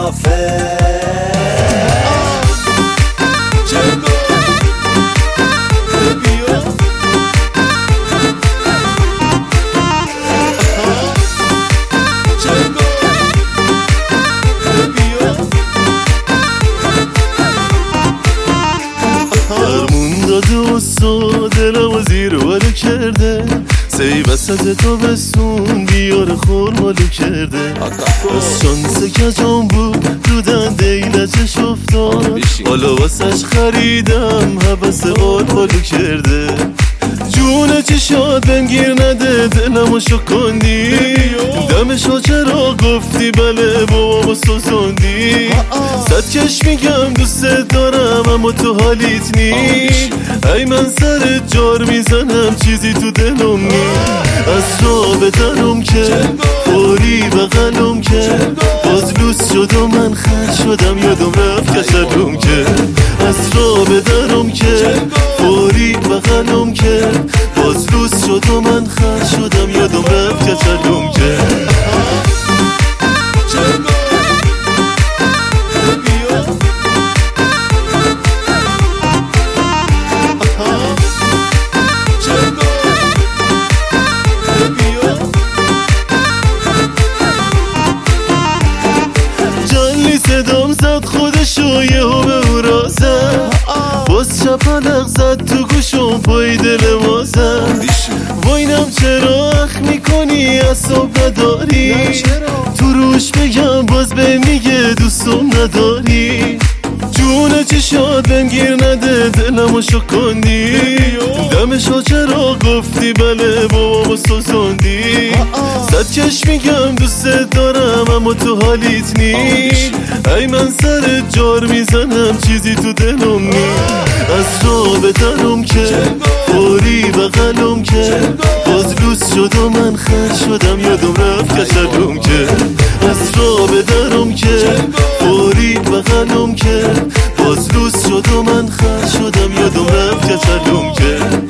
کافه دلم زیر ولو کرده سی وسط تابستون بیار خورمالو کرده از شانس کجام بود رو دنده ایلچش افتاد حالا واسش خریدم حبس آلبالو کرده جونه چی شاد بنگیر نده دلمو شکندی دمشو چرا گفتی بله بابامو سوزوندی صد کش میگم دوست دارم اما تو حالیت نی ای من سر جار میزنم چیزی تو دلم نی از راه بدرم که فوری بغلم که باز لوس شد و من خر شدم یادم رفت کشلم که از راه بدرم که فوری بغلم که باز لوس شد و من خر شدم یادم رفت کشلم که صدام زد خودشو یهو به او را زد باز چپلق زد تو گوشم پای دل ما زد واینم چرا اخ میکنی اصاب نداری تو روش بگم باز به میگه دوستم نداری جونه چی شاد بنگیر نده دلمو شکندی دمشو چرا گفتی بله بابامو سوزوندی صد کش میگم دوست دارم اما تو حالیت نی ای من سر جار میزنم چیزی تو دلم نی از راه بدرم که فوری بغلم که باز لوس شد و من خر شدم یادم رفت کشلم که از راه بدرم که فوری بغلم که باز لوس شد و من خر شدم یادم رفت کشلم که